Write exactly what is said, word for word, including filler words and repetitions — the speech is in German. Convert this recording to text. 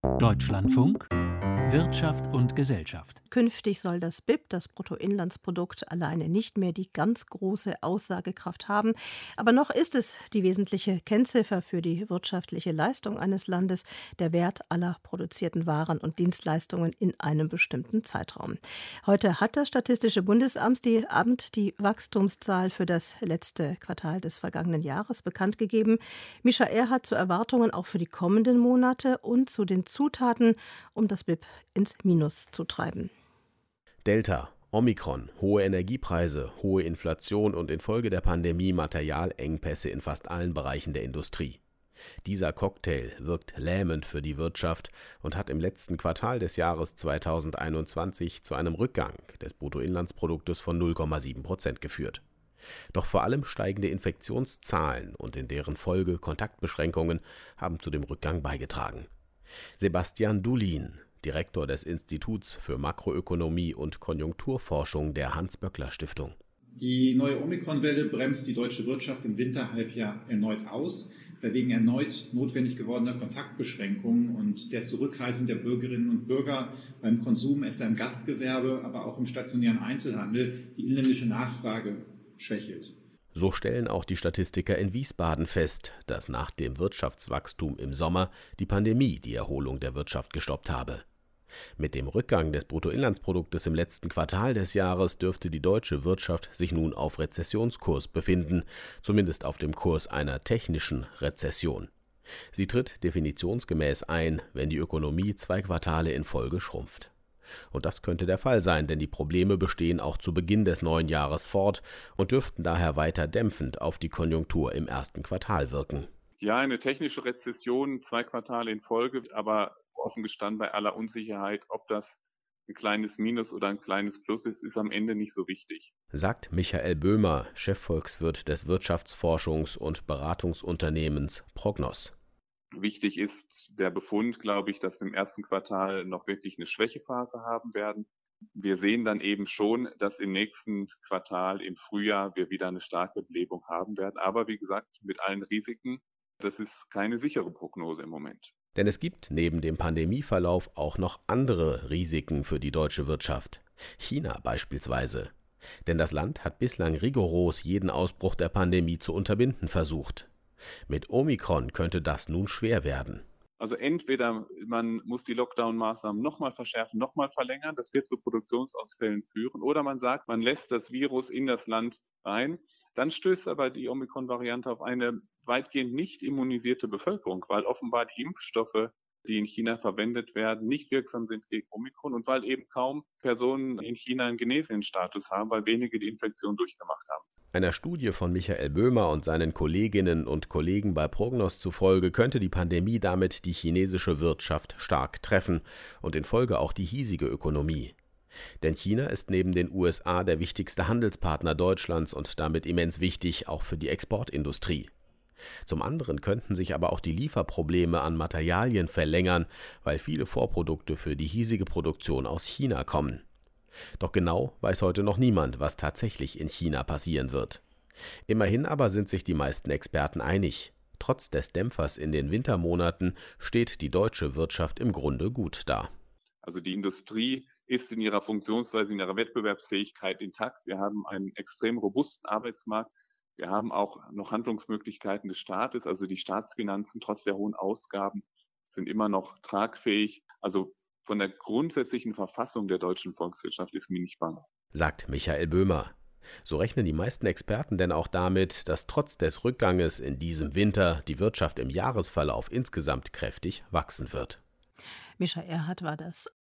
Deutschlandfunk Wirtschaft und Gesellschaft. Künftig soll das B I P, das Bruttoinlandsprodukt, alleine nicht mehr die ganz große Aussagekraft haben. Aber noch ist es die wesentliche Kennziffer für die wirtschaftliche Leistung eines Landes, der Wert aller produzierten Waren und Dienstleistungen in einem bestimmten Zeitraum. Heute hat das Statistische Bundesamt die, Amt die Wachstumszahl für das letzte Quartal des vergangenen Jahres bekannt gegeben. Mischa Erhardt zu Erwartungen auch für die kommenden Monate und zu den Zutaten, um das B I P ins Minus zu treiben. Delta, Omikron, hohe Energiepreise, hohe Inflation und infolge der Pandemie Materialengpässe in fast allen Bereichen der Industrie. Dieser Cocktail wirkt lähmend für die Wirtschaft und hat im letzten Quartal des Jahres zweitausendeinundzwanzig zu einem Rückgang des Bruttoinlandsproduktes von null Komma sieben Prozent geführt. Doch vor allem steigende Infektionszahlen und in deren Folge Kontaktbeschränkungen haben zu dem Rückgang beigetragen. Sebastian Dulin, Direktor des Instituts für Makroökonomie und Konjunkturforschung der Hans-Böckler-Stiftung. Die neue Omikron-Welle bremst die deutsche Wirtschaft im Winterhalbjahr erneut aus, weil wegen erneut notwendig gewordener Kontaktbeschränkungen und der Zurückhaltung der Bürgerinnen und Bürger beim Konsum, etwa im Gastgewerbe, aber auch im stationären Einzelhandel, die inländische Nachfrage schwächelt. So stellen auch die Statistiker in Wiesbaden fest, dass nach dem Wirtschaftswachstum im Sommer die Pandemie die Erholung der Wirtschaft gestoppt habe. Mit dem Rückgang des Bruttoinlandsproduktes im letzten Quartal des Jahres dürfte die deutsche Wirtschaft sich nun auf Rezessionskurs befinden, zumindest auf dem Kurs einer technischen Rezession. Sie tritt definitionsgemäß ein, wenn die Ökonomie zwei Quartale in Folge schrumpft. Und das könnte der Fall sein, denn die Probleme bestehen auch zu Beginn des neuen Jahres fort und dürften daher weiter dämpfend auf die Konjunktur im ersten Quartal wirken. Ja, eine technische Rezession, zwei Quartale in Folge, aber offen gestanden bei aller Unsicherheit, ob das ein kleines Minus oder ein kleines Plus ist, ist am Ende nicht so wichtig. Sagt Michael Böhmer, Chefvolkswirt des Wirtschaftsforschungs- und Beratungsunternehmens Prognos. Wichtig ist der Befund, glaube ich, dass wir im ersten Quartal noch wirklich eine Schwächephase haben werden. Wir sehen dann eben schon, dass im nächsten Quartal, im Frühjahr, wir wieder eine starke Belebung haben werden. Aber wie gesagt, mit allen Risiken, das ist keine sichere Prognose im Moment. Denn es gibt neben dem Pandemieverlauf auch noch andere Risiken für die deutsche Wirtschaft. China beispielsweise. Denn das Land hat bislang rigoros jeden Ausbruch der Pandemie zu unterbinden versucht. Mit Omikron könnte das nun schwer werden. Also entweder man muss die Lockdown-Maßnahmen nochmal verschärfen, nochmal verlängern, das wird zu Produktionsausfällen führen, oder man sagt, man lässt das Virus in das Land rein. Dann stößt aber die Omikron-Variante auf eine weitgehend nicht immunisierte Bevölkerung, weil offenbar die Impfstoffe, die in China verwendet werden, nicht wirksam sind gegen Omikron und weil eben kaum Personen in China einen genesenen Status haben, weil wenige die Infektion durchgemacht haben. Einer Studie von Michael Böhmer und seinen Kolleginnen und Kollegen bei Prognos zufolge könnte die Pandemie damit die chinesische Wirtschaft stark treffen und in Folge auch die hiesige Ökonomie. Denn China ist neben den U S A der wichtigste Handelspartner Deutschlands und damit immens wichtig auch für die Exportindustrie. Zum anderen könnten sich aber auch die Lieferprobleme an Materialien verlängern, weil viele Vorprodukte für die hiesige Produktion aus China kommen. Doch genau weiß heute noch niemand, was tatsächlich in China passieren wird. Immerhin aber sind sich die meisten Experten einig. Trotz des Dämpfers in den Wintermonaten steht die deutsche Wirtschaft im Grunde gut da. Also die Industrie ist in ihrer Funktionsweise, in ihrer Wettbewerbsfähigkeit intakt. Wir haben einen extrem robusten Arbeitsmarkt. Wir haben auch noch Handlungsmöglichkeiten des Staates, also die Staatsfinanzen trotz der hohen Ausgaben sind immer noch tragfähig. Also von der grundsätzlichen Verfassung der deutschen Volkswirtschaft ist mir nicht bange. Sagt Michael Böhmer. So rechnen die meisten Experten denn auch damit, dass trotz des Rückganges in diesem Winter die Wirtschaft im Jahresverlauf insgesamt kräftig wachsen wird. Mischa Erhardt war das.